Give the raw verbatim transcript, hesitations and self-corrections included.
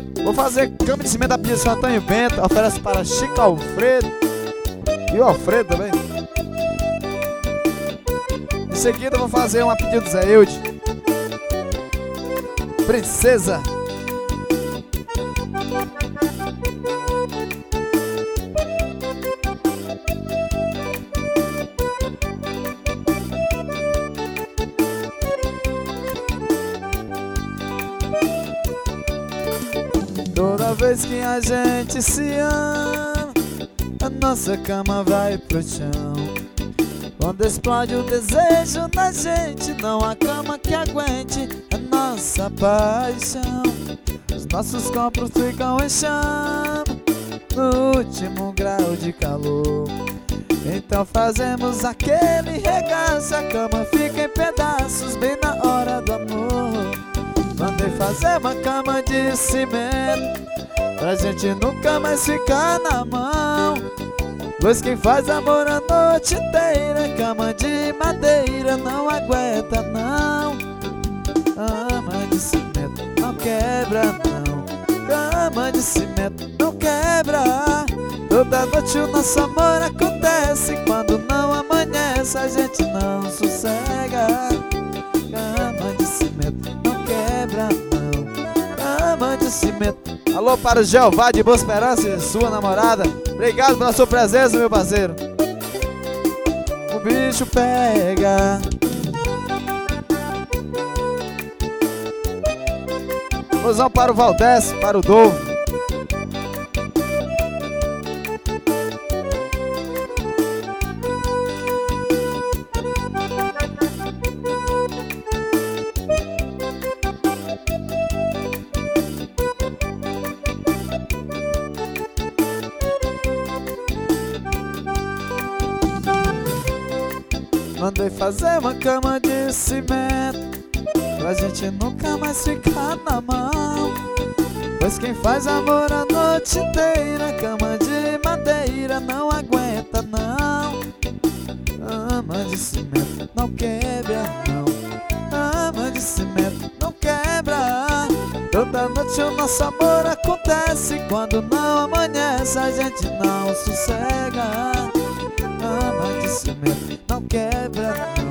Vou fazer cama de cimento da pia de Seu Antônio Bento. Oferece para Chico Alfredo e o Alfredo também. Em seguida eu vou fazer uma pedido do Zé Eude. Princesa. Toda vez que a gente se ama, a nossa cama vai pro chão. Quando explode o desejo na gente, não há cama que aguente a nossa paixão. Os nossos corpos ficam em chama no último grau de calor. Então fazemos aquele regaço, a cama fica em pedaços bem na hora do amor. Mandei fazer uma cama de cimento pra gente nunca mais ficar na mão. Pois quem faz amor a noite inteira, cama de madeira não aguenta não. Cama de cimento não quebra não. Cama de cimento não quebra. Toda noite o nosso amor acontece. Quando não amanhece a gente não sossega. Cama de cimento não quebra não. Cama de cimento. Alô para o Jeová de Boa Esperança e sua namorada. Obrigado pela sua presença, meu parceiro. O bicho pega. Mozão para o Valdez, para o Dovo. Mandei fazer uma cama de cimento pra gente nunca mais ficar na mão. Pois quem faz amor a noite inteira, cama de madeira não aguenta não. Cama de cimento não quebra não. Cama de cimento não quebra. Toda noite o nosso amor acontece. Quando não amanhece a gente não sossega. Cama de cimento não quebra.